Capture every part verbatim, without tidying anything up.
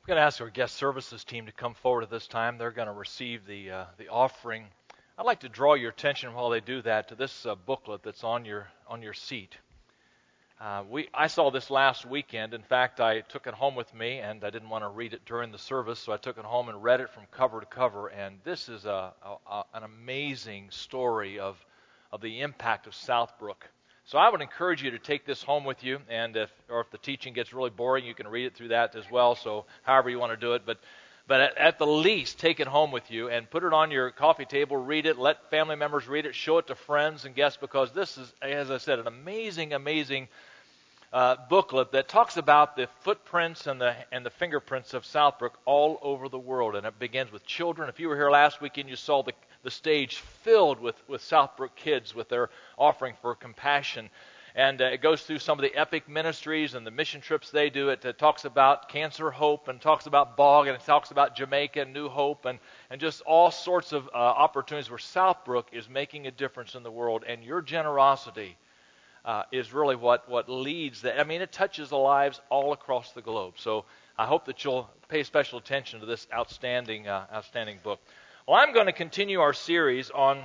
I'm going to ask our guest services team to come forward at this time. They're going to receive the uh, the offering. I'd like to draw your attention while they do that to this uh, booklet that's on your on your seat. Uh, we I saw this last weekend. In fact, I took it home with me, and I didn't want to read it during the service, so I took it home and read it from cover to cover. And this is a, a, a an amazing story of of the impact of Southbrook. So I would encourage you to take this home with you, and if or if the teaching gets really boring, you can read it through that as well. So however you want to do it, but but at, at the least, take it home with you and put it on your coffee table. Read it, let family members read it, show it to friends and guests, because this is, as I said, an amazing, amazing uh, booklet that talks about the footprints and the and the fingerprints of Southbrook all over the world, and it begins with children. If you were here last weekend, you saw the the stage filled with, with Southbrook kids with their offering for compassion. And uh, it goes through some of the epic ministries and the mission trips they do. It, it talks about Cancer Hope and talks about Bog, and it talks about Jamaica and New Hope, and, and just all sorts of uh, opportunities where Southbrook is making a difference in the world. And your generosity uh, is really what, what leads that. I mean, it touches the lives all across the globe. So I hope that you'll pay special attention to this outstanding, uh, outstanding book. Well, I'm going to continue our series on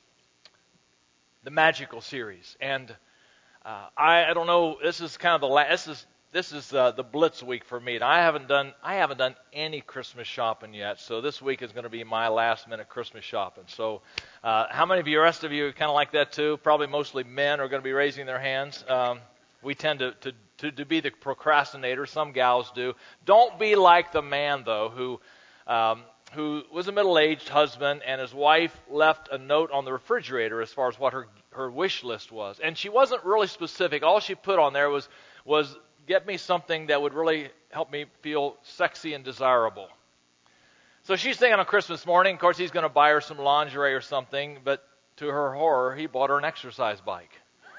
the magical series, and uh, I, I don't know. This is kind of the last. This is this is uh, the Blitz week for me. And I haven't done I haven't done any Christmas shopping yet, so this week is going to be my last minute Christmas shopping. So, uh, how many of you, the rest of you, are kind of like that too? Probably mostly men are going to be raising their hands. Um, we tend to, to to to be the procrastinator. Some gals do. Don't be like the man though who. Um, who was a middle-aged husband, and his wife left a note on the refrigerator as far as what her her wish list was. And she wasn't really specific. All she put on there was, was get me something that would really help me feel sexy and desirable. So she's thinking on Christmas morning, of course, he's going to buy her some lingerie or something, but to her horror, he bought her an exercise bike.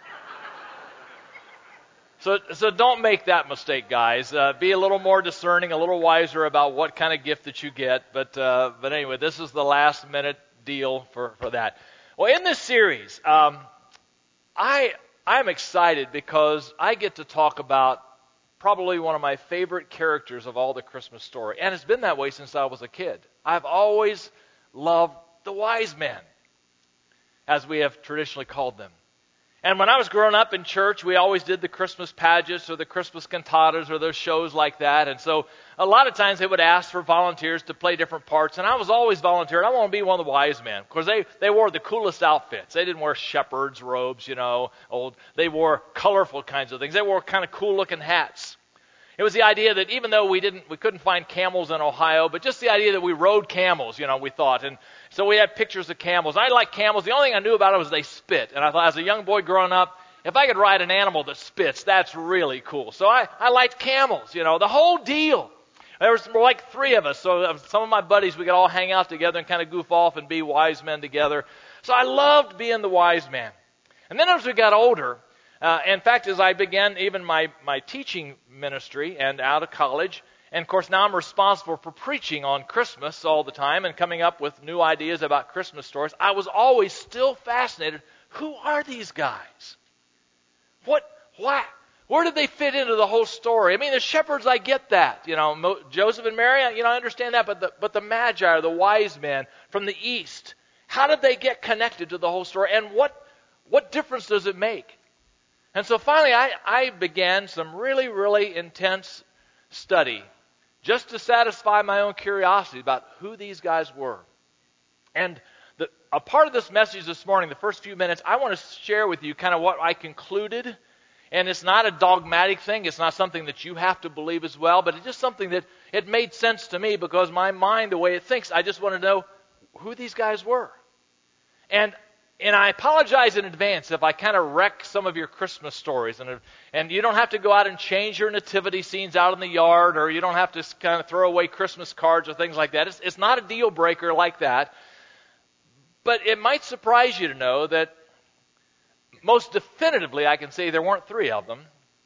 So, so don't make that mistake, guys. Uh, be a little more discerning, a little wiser about what kind of gift that you get. But, uh, but anyway, this is the last minute deal for, for that. Well, in this series, um, I I'm excited because I get to talk about probably one of my favorite characters of all the Christmas story, and it's been that way since I was a kid. I've always loved the wise men, as we have traditionally called them. And when I was growing up in church, we always did the Christmas pageants or the Christmas cantatas or those shows like that. And so a lot of times they would ask for volunteers to play different parts. And I was always volunteering. I want to be one of the wise men. Because they, they wore the coolest outfits. They didn't wear shepherd's robes, you know, old. They wore colorful kinds of things. They wore kind of cool looking hats. It was the idea that even though we didn't, we couldn't find camels in Ohio, but just the idea that we rode camels, you know, we thought. And so we had pictures of camels. I liked camels. The only thing I knew about it was they spit. And I thought, as a young boy growing up, if I could ride an animal that spits, that's really cool. So I, I liked camels, you know, the whole deal. There was like three of us. So some of my buddies, we could all hang out together and kind of goof off and be wise men together. So I loved being the wise man. And then as we got older, Uh, in fact, as I began even my, my teaching ministry and out of college, and of course now I'm responsible for preaching on Christmas all the time and coming up with new ideas about Christmas stories, I was always still fascinated. Who are these guys? What, why, where did they fit into the whole story? I mean, the shepherds, I get that. You know, Mo, Joseph and Mary, you know, I understand that. But the, but the Magi, the wise men from the East, how did they get connected to the whole story? And what, what difference does it make? And so finally, I, I began some really, really intense study just to satisfy my own curiosity about who these guys were. And the, a part of this message this morning, the first few minutes, I want to share with you kind of what I concluded. And it's not a dogmatic thing. It's not something that you have to believe as well. But it's just something that it made sense to me because my mind, the way it thinks, I just want to know who these guys were. And And I apologize in advance if I kind of wreck some of your Christmas stories. And and you don't have to go out and change your nativity scenes out in the yard, or you don't have to kind of throw away Christmas cards or things like that. It's, it's not a deal breaker like that. But it might surprise you to know that most definitively I can say there weren't three of them.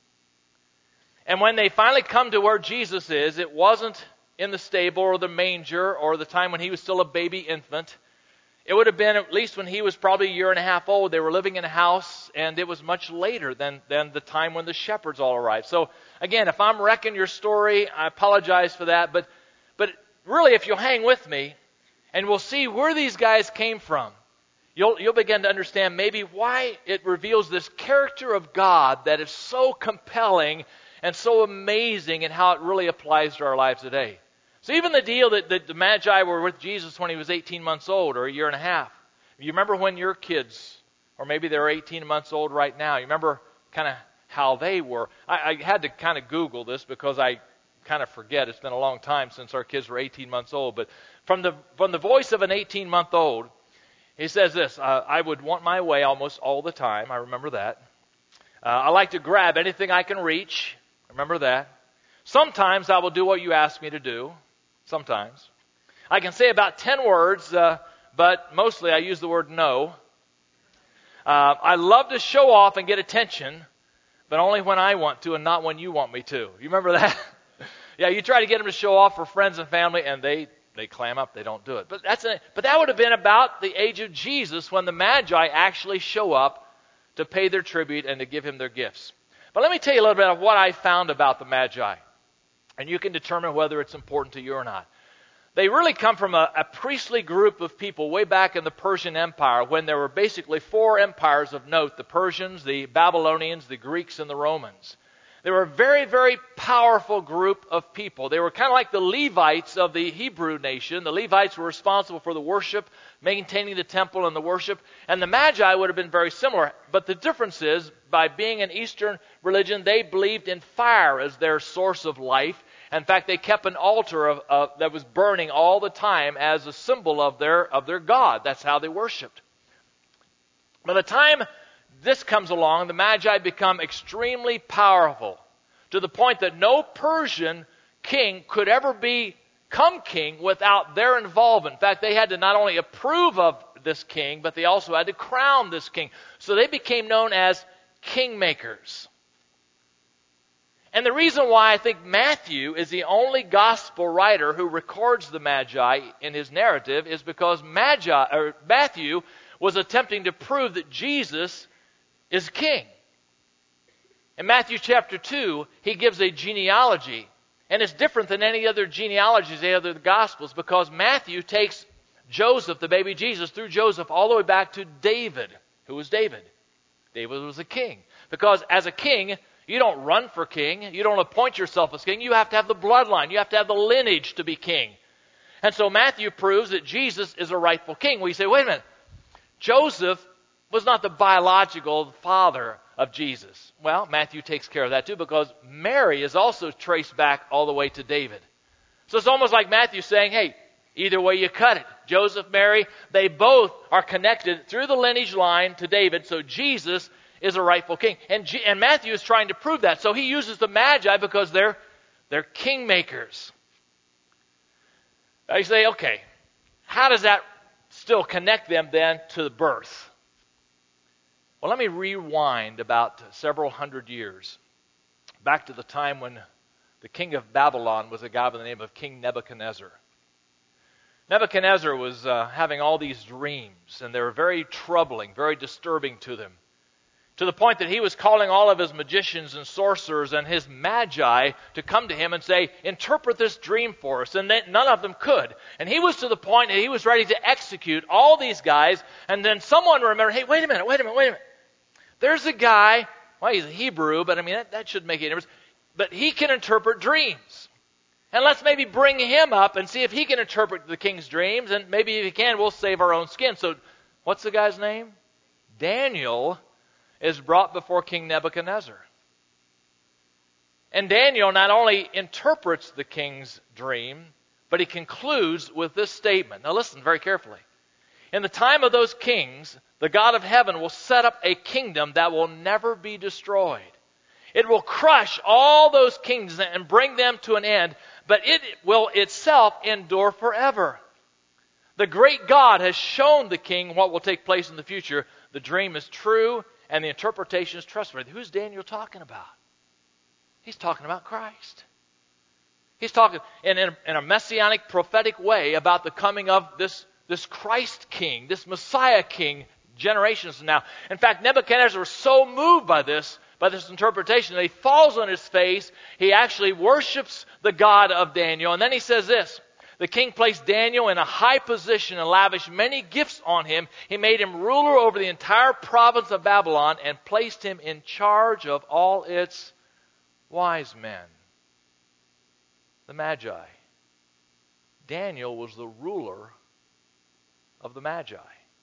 And when they finally come to where Jesus is, it wasn't in the stable or the manger or the time when he was still a baby infant. it would have been at least when he was probably a year and a half old. They were living in a house, and it was much later than, than the time when the shepherds all arrived. So again, if I'm wrecking your story, I apologize for that. But, but really, if you'll hang with me, and we'll see where these guys came from, you'll, you'll begin to understand maybe why it reveals this character of God that is so compelling and so amazing, and how it really applies to our lives today. So even the deal that, that the Magi were with Jesus when he was eighteen months old, or a year and a half. You remember when your kids, or maybe they're eighteen months old right now, you remember kind of how they were. I, I had to kind of Google this because I kind of forget. It's been a long time since our kids were eighteen months old. But from the from the voice of an eighteen-month-old, he says this, uh, I would want my way almost all the time. I remember that. Uh, I like to grab anything I can reach. Remember that. Sometimes I will do what you ask me to do. Sometimes. I can say about ten words, uh, but mostly I use the word no. Uh, I love to show off and get attention, but only when I want to and not when you want me to. You remember that? Yeah, you try to get them to show off for friends and family, and they, they clam up. They don't do it. But that's a, but that would have been about the age of Jesus when the Magi actually show up to pay their tribute and to give him their gifts. But let me tell you a little bit of what I found about the Magi. And you can determine whether it's important to you or not. They really come from a, a priestly group of people way back in the Persian Empire, when there were basically four empires of note: the Persians, the Babylonians, the Greeks, and the Romans. They were a very, very powerful group of people. They were kind of like the Levites of the Hebrew nation. The Levites were responsible for the worship, maintaining the temple and the worship. And the Magi would have been very similar. But the difference is, by being an Eastern religion, they believed in fire as their source of life. In fact, they kept an altar of, uh, that was burning all the time as a symbol of their, of their God. That's how they worshipped. By the time this comes along, the Magi become extremely powerful, to the point that no Persian king could ever become king without their involvement. In fact, they had to not only approve of this king, but they also had to crown this king. So they became known as kingmakers. And the reason why I think Matthew is the only gospel writer who records the Magi in his narrative is because Magi, or Matthew was attempting to prove that Jesus is king. In Matthew chapter two, he gives a genealogy. And it's different than any other genealogies, any other Gospels, because Matthew takes Joseph, the baby Jesus, through Joseph all the way back to David. Who was David? David was a king. Because as a king, you don't run for king. You don't appoint yourself as king. You have to have the bloodline. You have to have the lineage to be king. And so Matthew proves that Jesus is a rightful king. We say, wait a minute. Joseph was not the biological father of Jesus. Well, Matthew takes care of that too, because Mary is also traced back all the way to David. So it's almost like Matthew saying, hey, either way you cut it. Joseph, Mary, they both are connected through the lineage line to David, so Jesus is a rightful king. And, G- and Matthew is trying to prove that. So he uses the Magi because they're, they're kingmakers. Now you say, okay, how does that still connect them then to the birth? Well, let me rewind about several hundred years, back to the time when the king of Babylon was a guy by the name of King Nebuchadnezzar. Nebuchadnezzar was uh, having all these dreams, and they were very troubling, very disturbing to them, to the point that he was calling all of his magicians and sorcerers and his magi to come to him and say, interpret this dream for us. And then none of them could. And he was to the point that he was ready to execute all these guys. And then someone remembered, hey, wait a minute, wait a minute, wait a minute. There's a guy, well, he's a Hebrew, but I mean, that, that shouldn't make any difference. But he can interpret dreams. And let's maybe bring him up and see if he can interpret the king's dreams. And maybe if he can, we'll save our own skin. So what's the guy's name? Daniel is brought before King Nebuchadnezzar. And Daniel not only interprets the king's dream, but he concludes with this statement. Now listen very carefully. In the time of those kings, the God of heaven will set up a kingdom that will never be destroyed. It will crush all those kings and bring them to an end, but it will itself endure forever. The great God has shown the king what will take place in the future. The dream is true, and the interpretation is trustworthy. Who's Daniel talking about? He's talking about Christ. He's talking in, in, in a messianic, prophetic way about the coming of this this Christ king, this Messiah king, generations from now. In fact, Nebuchadnezzar was so moved by this, by this interpretation, that he falls on his face. He actually worships the God of Daniel. And then he says this: the king placed Daniel in a high position and lavished many gifts on him. He made him ruler over the entire province of Babylon and placed him in charge of all its wise men. The Magi. Daniel was the ruler of the Magi.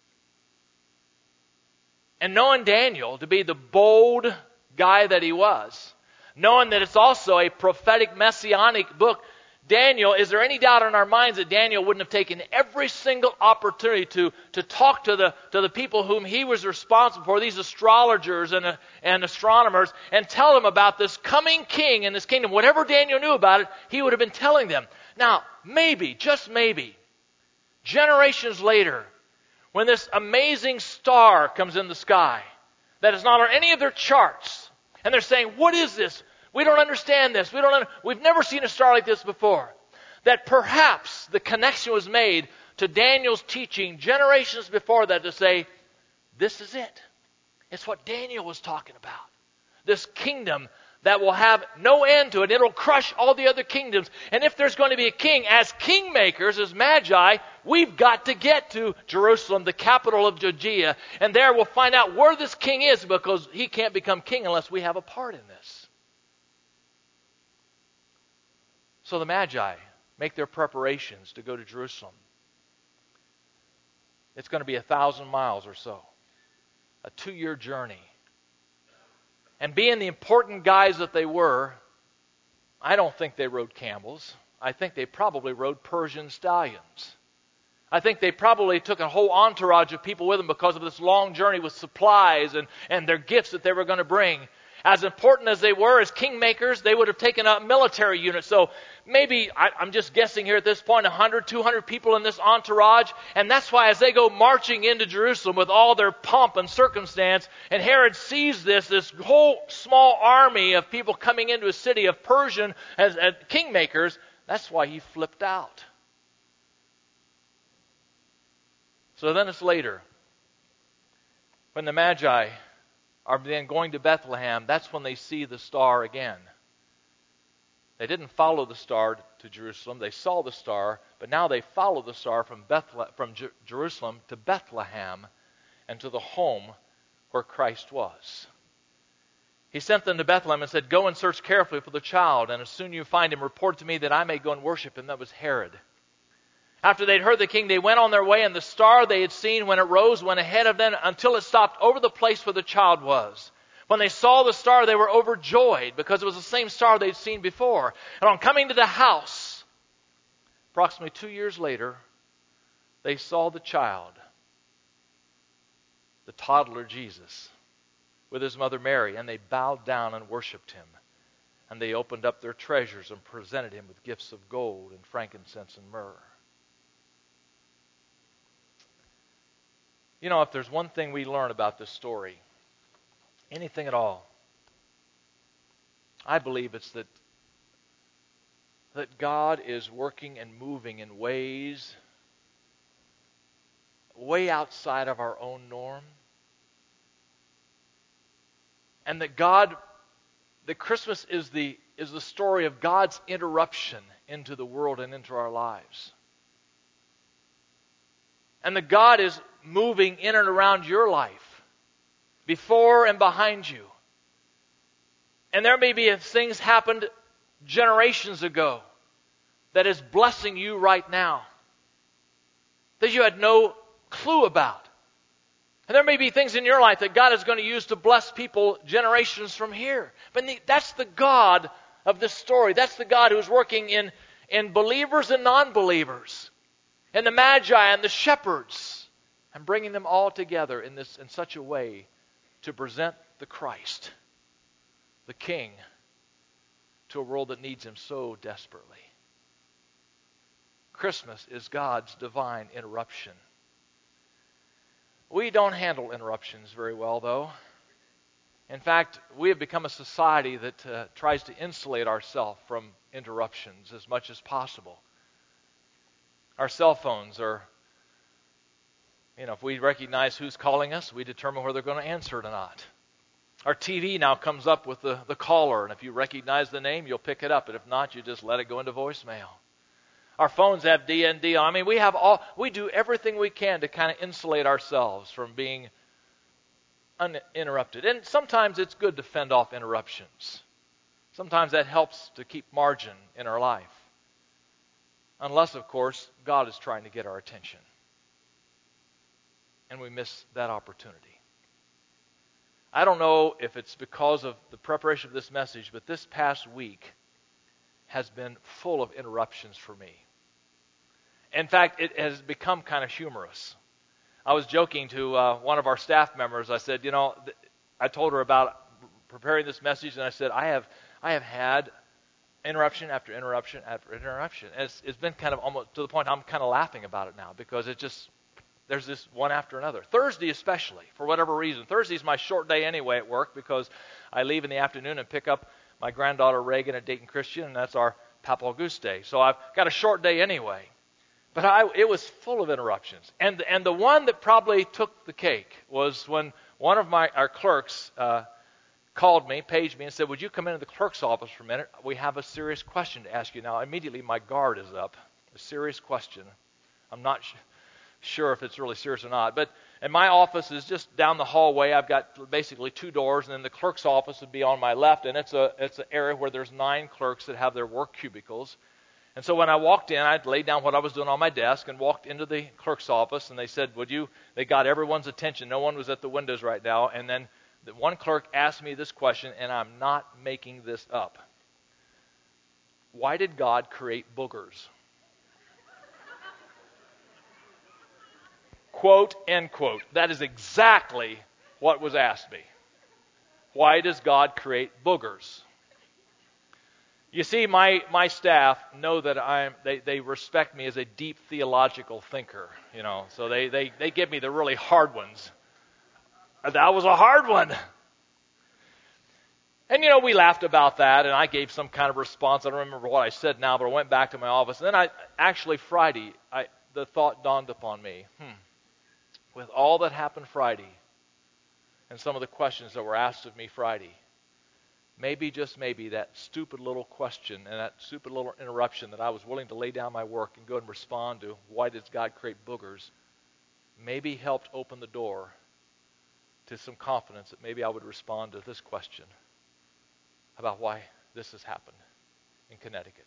And knowing Daniel to be the bold guy that he was, knowing that it's also a prophetic messianic book, Daniel, is there any doubt in our minds that Daniel wouldn't have taken every single opportunity to, to talk to the, to the people whom he was responsible for, these astrologers and, uh, and astronomers, and tell them about this coming king and this kingdom? Whatever Daniel knew about it, he would have been telling them. Now, maybe, just maybe, generations later, when this amazing star comes in the sky that is not on any of their charts, and they're saying, what is this? We don't understand this. We don't. Un- We've never seen a star like this before. That perhaps the connection was made to Daniel's teaching generations before that to say, this is it. It's what Daniel was talking about. This kingdom that will have no end to it. It'll crush all the other kingdoms. And if there's going to be a king, as kingmakers, as magi, we've got to get to Jerusalem, the capital of Judea. And there we'll find out where this king is, because he can't become king unless we have a part in this. So the Magi make their preparations to go to Jerusalem. It's going to be a thousand miles or so. A two-year journey. And being the important guys that they were, I don't think they rode camels. I think they probably rode Persian stallions. I think they probably took a whole entourage of people with them because of this long journey with supplies and, and their gifts that they were going to bring. As important as they were as kingmakers, they would have taken a military unit. So maybe, I, I'm just guessing here at this point, one hundred, two hundred people in this entourage. And that's why as they go marching into Jerusalem with all their pomp and circumstance, and Herod sees this, this whole small army of people coming into a city of Persian as, as kingmakers, that's why he flipped out. So then it's later, when the Magi are then going to Bethlehem, that's when they see the star again. They didn't follow the star to Jerusalem. They saw the star, but now they follow the star from Bethle- from Jer- Jerusalem to Bethlehem and to the home where Christ was. He sent them to Bethlehem and said, "Go and search carefully for the child, and as soon as you find him, report to me that I may go and worship him." That was Herod. After they'd heard the king, they went on their way, and the star they had seen when it rose went ahead of them until it stopped over the place where the child was. When they saw the star, they were overjoyed because it was the same star they'd seen before. And on coming to the house, approximately two years later, they saw the child, the toddler Jesus, with his mother Mary, and they bowed down and worshipped him. And they opened up their treasures and presented him with gifts of gold and frankincense and myrrh. You know, if there's one thing we learn about this story, anything at all, I believe it's that, that God is working and moving in ways way outside of our own norm. And that God, that Christmas is the, is the story of God's interruption into the world and into our lives. And that God is moving in and around your life, before and behind you. And there may be things happened generations ago that is blessing you right now, that you had no clue about. And there may be things in your life that God is going to use to bless people generations from here. But that's the God of this story. That's the God who's working in, in believers and non-believers, and the Magi and the shepherds, and bringing them all together in this in such a way to present the Christ, the King, to a world that needs him so desperately. Christmas is God's divine interruption. We don't handle interruptions very well, though. In fact, we have become a society that uh, tries to insulate ourselves from interruptions as much as possible. Our cell phones are You know, if we recognize who's calling us, we determine whether they're going to answer it or not. Our T V now comes up with the, the caller, and if you recognize the name, you'll pick it up. And if not, you just let it go into voicemail. Our phones have D N D on. I mean, we have all we do everything we can to kind of insulate ourselves from being uninterrupted. And sometimes it's good to fend off interruptions. Sometimes that helps to keep margin in our life. Unless, of course, God is trying to get our attention. And we miss that opportunity. I don't know if it's because of the preparation of this message, but this past week has been full of interruptions for me. In fact, it has become kind of humorous. I was joking to uh, one of our staff members. I said, you know, th- I told her about preparing this message, and I said, I have, I have had interruption after interruption after interruption. And it's, it's been kind of almost to the point I'm kind of laughing about it now because it just, there's this one after another. Thursday especially, for whatever reason. Thursday's my short day anyway at work because I leave in the afternoon and pick up my granddaughter Reagan at Dayton Christian, and that's our Papa Auguste Day. So I've got a short day anyway. But I, it was full of interruptions. And and the one that probably took the cake was when one of my our clerks uh, called me, paged me, and said, would you come into the clerk's office for a minute? We have a serious question to ask you. Now, immediately my guard is up. A serious question. I'm not sh- sure if it's really serious or not. But and my office is just down the hallway. I've got basically two doors, and then the clerk's office would be on my left. And it's a it's an area where there's nine clerks that have their work cubicles. And so when I walked in, I'd laid down what I was doing on my desk and walked into the clerk's office, and they said, would you, they got everyone's attention. No one was at the windows right now. And then the one clerk asked me this question, and I'm not making this up. Why did God create boogers? Quote, end quote. That is exactly what was asked me. Why does God create boogers? You see, my, my staff know that I'm, they, they respect me as a deep theological thinker, you know, so they, they, they give me the really hard ones. That was a hard one. And, you know, we laughed about that, and I gave some kind of response. I don't remember what I said now, but I went back to my office. And then I, actually Friday, I, the thought dawned upon me, hmm, with all that happened Friday and some of the questions that were asked of me Friday, maybe, just maybe, that stupid little question and that stupid little interruption that I was willing to lay down my work and go and respond to, why does God create boogers, maybe helped open the door to some confidence that maybe I would respond to this question about why this has happened in Connecticut.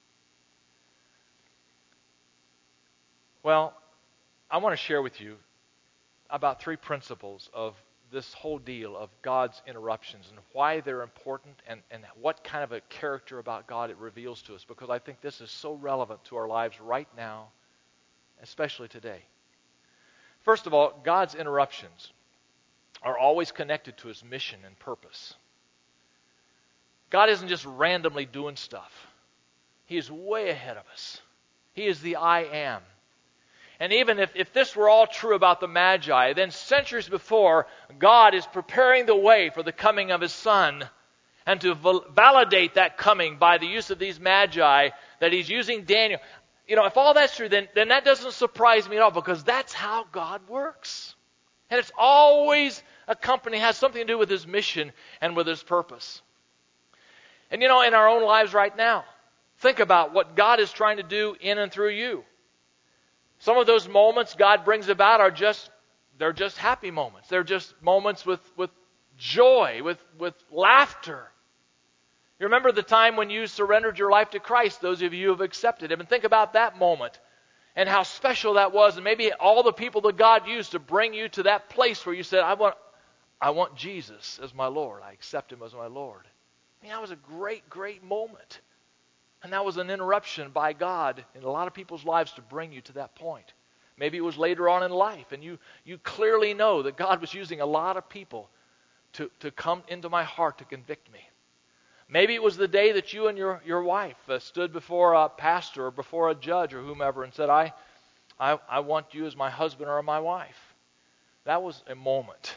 Well, I want to share with you about three principles of this whole deal of God's interruptions and why they're important and, and what kind of a character about God it reveals to us, because I think this is so relevant to our lives right now, especially today. First of all, God's interruptions are always connected to His mission and purpose. God isn't just randomly doing stuff. He is way ahead of us. He is the I am. And even if, if this were all true about the Magi, then centuries before, God is preparing the way for the coming of His Son. And to val- validate that coming by the use of these Magi, that He's using Daniel. You know, if all that's true, then, then that doesn't surprise me at all, because that's how God works. And it's always accompanied, has something to do with His mission and with His purpose. And you know, in our own lives right now, think about what God is trying to do in and through you. Some of those moments God brings about are just, they're just happy moments. They're just moments with, with joy, with, with laughter. You remember the time when you surrendered your life to Christ, those of you who have accepted Him, and think about that moment and how special that was, and maybe all the people that God used to bring you to that place where you said, I want, I want Jesus as my Lord. I accept Him as my Lord. I mean, that was a great, great moment. And that was an interruption by God in a lot of people's lives to bring you to that point. Maybe it was later on in life, and you, you clearly know that God was using a lot of people to, to come into my heart to convict me. Maybe it was the day that you and your, your wife uh, stood before a pastor or before a judge or whomever and said, I, I, I want you as my husband or my wife. That was a moment.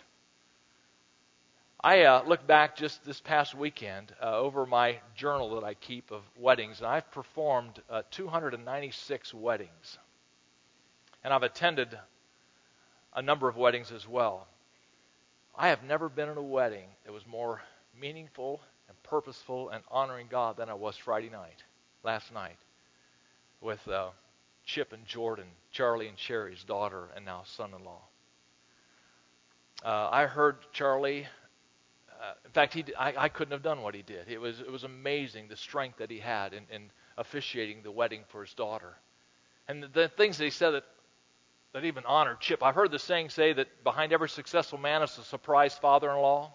I uh, look back just this past weekend uh, over my journal that I keep of weddings, and I've performed uh, two hundred ninety-six weddings. And I've attended a number of weddings as well. I have never been in a wedding that was more meaningful and purposeful and honoring God than I was Friday night, last night, with uh, Chip and Jordan, Charlie and Sherry's daughter, and now son-in-law. Uh, I heard Charlie. Uh, in fact, he I, I couldn't have done what he did. It was it was amazing the strength that he had in, in officiating the wedding for his daughter, and the, the things that he said that that even honored Chip. I've heard the saying say that behind every successful man is a surprise father-in-law.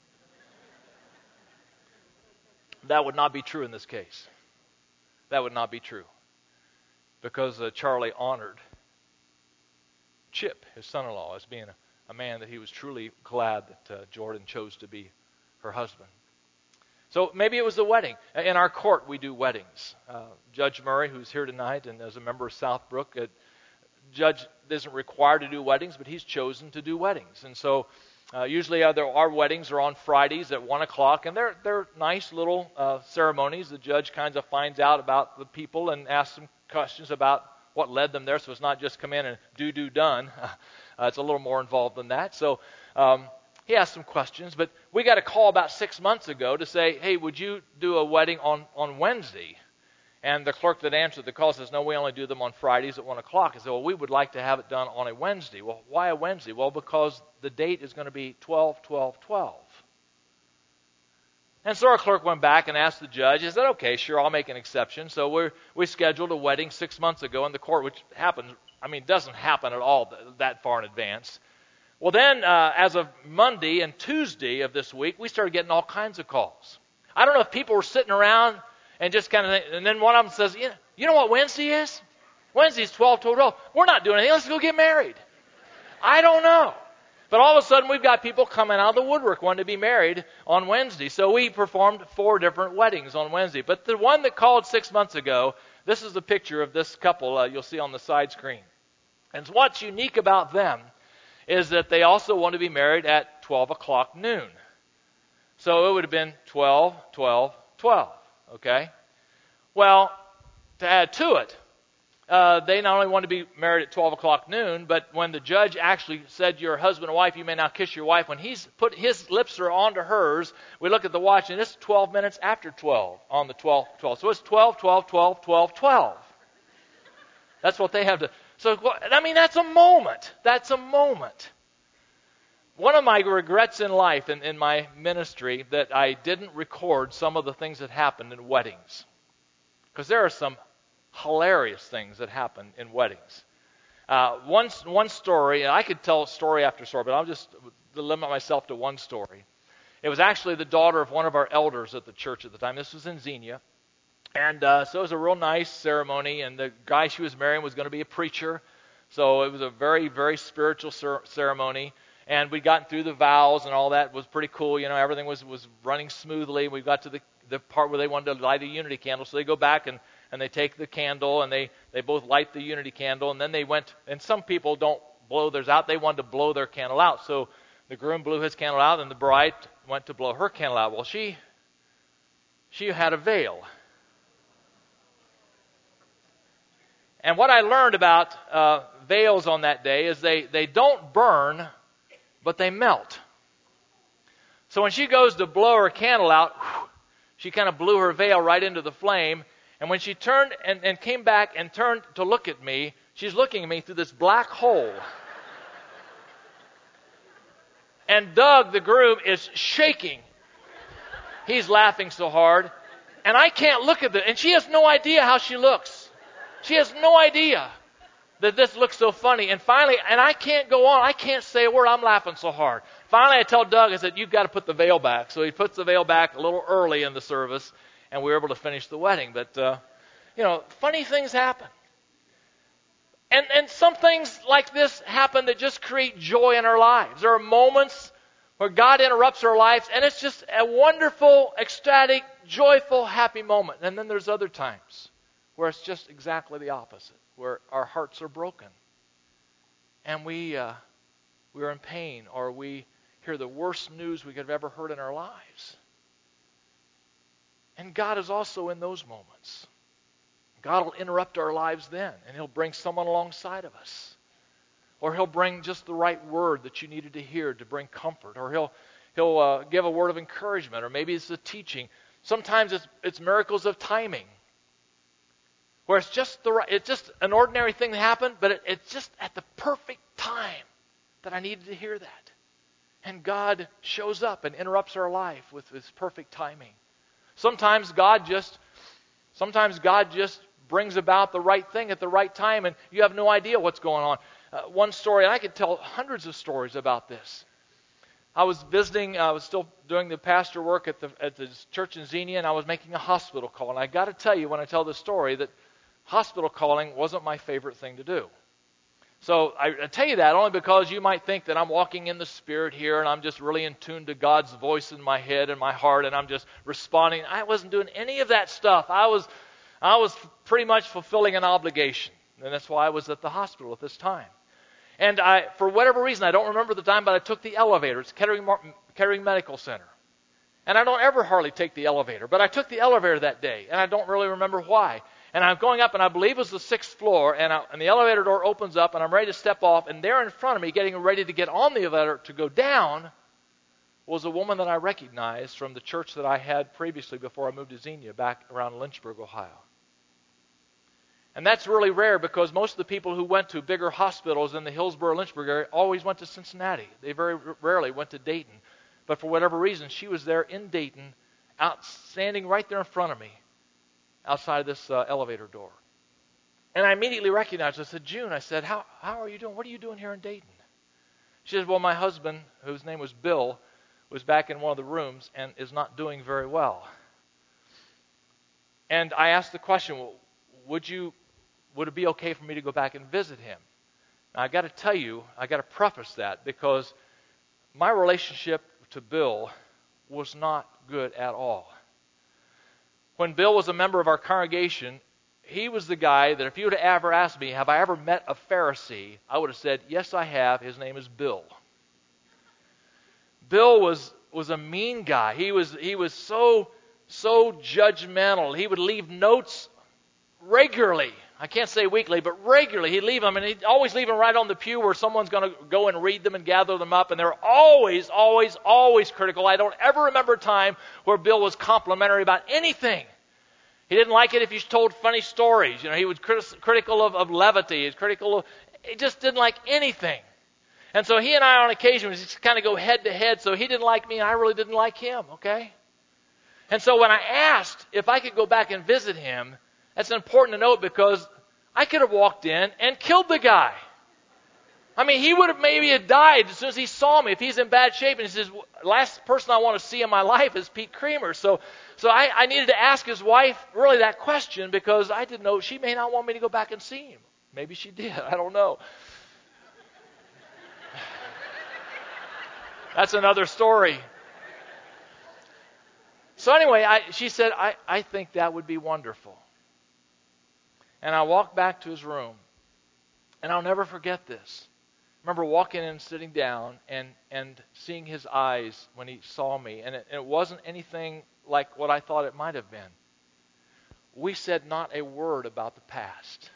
That would not be true in this case. That would not be true, because uh, Charlie honored Chip, his son-in-law, as being a a man that he was truly glad that uh, Jordan chose to be her husband. So maybe it was the wedding. In our court, we do weddings. Uh, Judge Murray, who's here tonight, and as a member of Southbrook, uh, Judge isn't required to do weddings, but he's chosen to do weddings. And so uh, usually uh, there, our weddings are on Fridays at one o'clock, and they're, they're nice little uh, ceremonies. The judge kind of finds out about the people and asks them questions about what led them there, so it's not just come in and do, do, done. Uh, it's a little more involved than that. So um, he asked some questions, but we got a call about six months ago to say, hey, would you do a wedding on, on Wednesday? And the clerk that answered the call says, no, we only do them on Fridays at one o'clock. I said, well, we would like to have it done on a Wednesday. Well, why a Wednesday? Well, because the date is going to be twelve twelve twelve. And so our clerk went back and asked the judge. He said, okay, sure, I'll make an exception. So we we scheduled a wedding six months ago in the court, which happens, I mean, doesn't happen at all that far in advance. Well, then, uh, as of Monday and Tuesday of this week, we started getting all kinds of calls. I don't know if people were sitting around and just kind of, and then one of them says, you know, you know what Wednesday is? Wednesday is twelve twelve. We're not doing anything. Let's go get married. I don't know. But all of a sudden, we've got people coming out of the woodwork wanting to be married on Wednesday. So we performed four different weddings on Wednesday. But the one that called six months ago, this is a picture of this couple uh, you'll see on the side screen. And what's unique about them is that they also want to be married at twelve o'clock noon. So it would have been twelve, twelve, twelve. Okay? Well, to add to it, Uh, they not only want to be married at twelve o'clock noon, but when the judge actually said you're husband and wife, you may now kiss your wife, when he's put his lips are onto hers, we look at the watch, and it's twelve minutes after twelve on the twelve twelve. So it's twelve, twelve, twelve, twelve, twelve. That's what they have to... So, I mean, that's a moment. That's a moment. One of my regrets in life, in, in my ministry, that I didn't record some of the things that happened in weddings. Because there are some hilarious things that happen in weddings. Uh, one, one story, and I could tell story after story, but I'll just limit myself to one story. It was actually the daughter of one of our elders at the church at the time. This was in Xenia. And uh, so it was a real nice ceremony, and the guy she was marrying was going to be a preacher. So it was a very, very spiritual cer- ceremony. And we'd gotten through the vows and all that. It was pretty cool. You know, everything was, was running smoothly. We got to the, the part where they wanted to light a unity candle. So they go back and And they take the candle, and they, they both light the unity candle, and then they went, and some people don't blow theirs out. They wanted to blow their candle out. So the groom blew his candle out, and the bride went to blow her candle out. Well, she, she had a veil. And what I learned about uh, veils on that day is they, they don't burn, but they melt. So when she goes to blow her candle out, whew, she kind of blew her veil right into the flame. And when she turned and, and came back and turned to look at me, she's looking at me through this black hole. And Doug, the groom, is shaking. He's laughing so hard. And I can't look at it. And she has no idea how she looks. She has no idea that this looks so funny. And finally, and I can't go on. I can't say a word. I'm laughing so hard. Finally, I tell Doug, I said, you've got to put the veil back. So he puts the veil back a little early in the service. And we were able to finish the wedding. But, uh, you know, funny things happen. And and some things like this happen that just create joy in our lives. There are moments where God interrupts our lives, and it's just a wonderful, ecstatic, joyful, happy moment. And then there's other times where it's just exactly the opposite, where our hearts are broken. And we, uh, we're in pain, or we hear the worst news we could have ever heard in our lives. And God is also in those moments. God will interrupt our lives then, and He'll bring someone alongside of us. Or He'll bring just the right word that you needed to hear to bring comfort. Or He'll He'll uh, give a word of encouragement. Or maybe it's a teaching. Sometimes it's, it's miracles of timing. Where it's just the right, it's just an ordinary thing that happened, but it, it's just at the perfect time that I needed to hear that. And God shows up and interrupts our life with His perfect timing. Sometimes God just, sometimes God just brings about the right thing at the right time, and you have no idea what's going on. Uh, one story, and I could tell hundreds of stories about this. I was visiting, I was still doing the pastor work at the at the church in Xenia, and I was making a hospital call. And I got to tell you, when I tell this story, that hospital calling wasn't my favorite thing to do. So I, I tell you that only because you might think that I'm walking in the Spirit here and I'm just really in tune to God's voice in my head and my heart and I'm just responding. I wasn't doing any of that stuff. I was, I was pretty much fulfilling an obligation. And that's why I was at the hospital at this time. And I, for whatever reason, I don't remember the time, but I took the elevator. It's Kettering, Kettering Medical Center. And I don't ever hardly take the elevator, but I took the elevator that day, and I don't really remember why. And I'm going up, and I believe it was the sixth floor, and, I, and the elevator door opens up, and I'm ready to step off, and there in front of me, getting ready to get on the elevator to go down, was a woman that I recognized from the church that I had previously before I moved to Xenia, back around Lynchburg, Ohio. And that's really rare because most of the people who went to bigger hospitals in the Hillsborough, Lynchburg area always went to Cincinnati. They very rarely went to Dayton. But for whatever reason, she was there in Dayton, out standing right there in front of me, outside of this uh, elevator door. And I immediately recognized her. I said, June, I said, how, how are you doing? What are you doing here in Dayton? She said, well, my husband, whose name was Bill, was back in one of the rooms and is not doing very well. And I asked the question, well, would you, would it be okay for me to go back and visit him? Now, I got to tell you, I got to preface that because my relationship to Bill was not good at all. When Bill was a member of our congregation, he was the guy that if you would have ever asked me, have I ever met a Pharisee, I would have said, yes, I have. His name is Bill. Bill was was a mean guy. He was he was so so judgmental. He would leave notes regularly. I can't say weekly, but regularly. He'd leave them, and he'd always leave them right on the pew where someone's going to go and read them and gather them up. And they're always, always, always critical. I don't ever remember a time where Bill was complimentary about anything. He didn't like it if you told funny stories. You know, he was crit- critical of, of levity. He was critical of, he just didn't like anything. And so he and I on occasion would just kind of go head to head. So he didn't like me, and I really didn't like him, okay? And so when I asked if I could go back and visit him, that's important to note because I could have walked in and killed the guy. I mean, he would have maybe have died as soon as he saw me if he's in bad shape. And he says, last person I want to see in my life is Pete Creamer. So so I, I needed to ask his wife really that question because I didn't know. She may not want me to go back and see him. Maybe she did. I don't know. That's another story. So anyway, I, she said, I, I think that would be wonderful. And I walked back to his room. And I'll never forget this. I remember walking in and sitting down and, and seeing his eyes when he saw me. And it, it wasn't anything like what I thought it might have been. We said not a word about the past.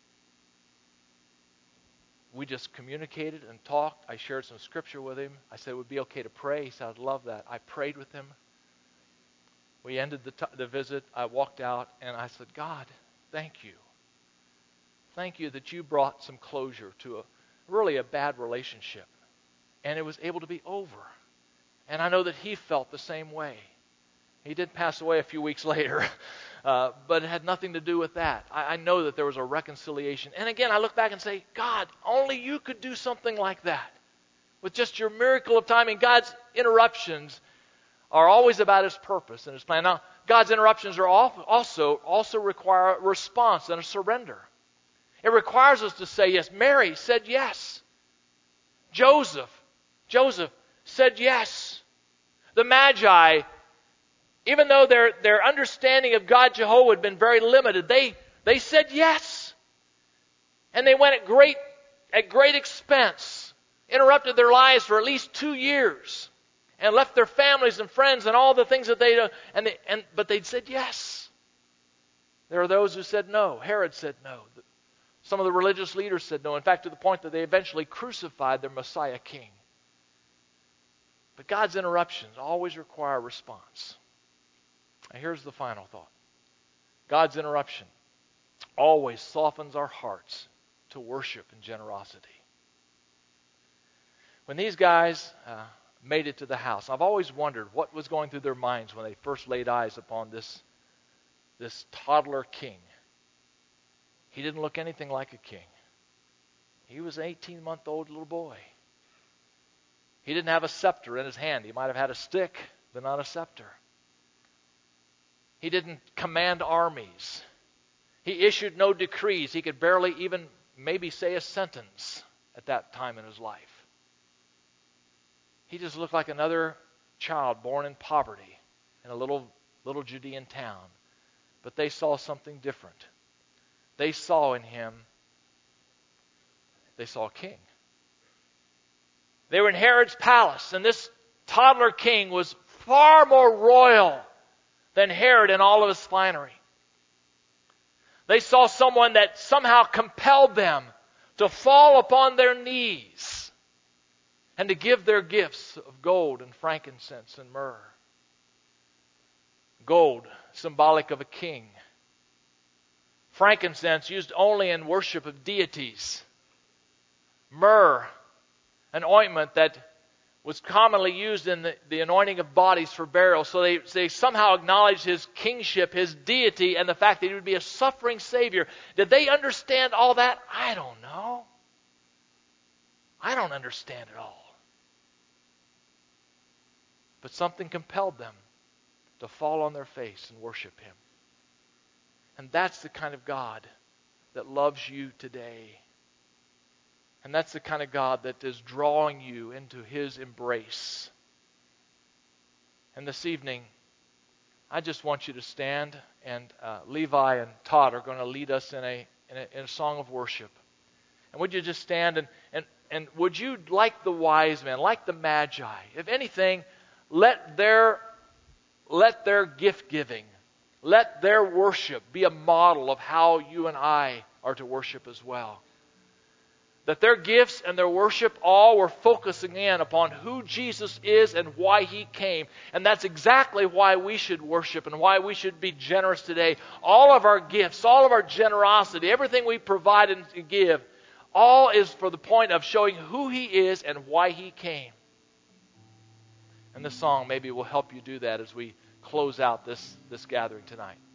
We just communicated and talked. I shared some scripture with him. I said it would be okay to pray. He said, I'd love that. I prayed with him. We ended the, t- the visit. I walked out and I said, God, thank you. Thank you that you brought some closure to a really a bad relationship. And it was able to be over. And I know that he felt the same way. He did pass away a few weeks later, uh, but it had nothing to do with that. I, I know that there was a reconciliation. And again, I look back and say, God, only you could do something like that. With just your miracle of timing. God's interruptions are always about his purpose and his plan. Now, God's interruptions are also, also require a response and a surrender. It requires us to say yes. Mary said yes. Joseph, Joseph said yes. The Magi, even though their, their understanding of God Jehovah had been very limited, they, they said yes. And they went at great, at great expense, interrupted their lives for at least two years, and left their families and friends and all the things that they, and they, and but they said yes. There are those who said no. Herod said no. Some of the religious leaders said no. In fact, to the point that they eventually crucified their Messiah king. But God's interruptions always require a response. And here's the final thought. God's interruption always softens our hearts to worship and generosity. When these guys uh, made it to the house, I've always wondered what was going through their minds when they first laid eyes upon this, this toddler king. He didn't look anything like a king. He was an eighteen-month-old little boy. He didn't have a scepter in his hand. He might have had a stick, but not a scepter. He didn't command armies. He issued no decrees. He could barely even maybe say a sentence at that time in his life. He just looked like another child born in poverty in a little, little Judean town. But they saw something different. They saw in him, they saw a king. They were in Herod's palace, and this toddler king was far more royal than Herod in all of his finery. They saw someone that somehow compelled them to fall upon their knees and to give their gifts of gold and frankincense and myrrh. Gold, symbolic of a king. Frankincense, used only in worship of deities. Myrrh, an ointment that was commonly used in the, the anointing of bodies for burial. So they, they somehow acknowledged his kingship, his deity, and the fact that he would be a suffering Savior. Did they understand all that? I don't know. I don't understand it all. But something compelled them to fall on their face and worship him. And that's the kind of God that loves you today. And that's the kind of God that is drawing you into his embrace. And this evening, I just want you to stand, and uh, Levi and Todd are going to lead us in a, in a in a song of worship. And would you just stand, and, and, and would you, like the wise men, like the Magi, if anything, let their, let their gift giving, let their worship be a model of how you and I are to worship as well. That their gifts and their worship all were focusing in upon who Jesus is and why he came. And that's exactly why we should worship and why we should be generous today. All of our gifts, all of our generosity, everything we provide and give, all is for the point of showing who he is and why he came. And this song maybe will help you do that as we close out this, this gathering tonight.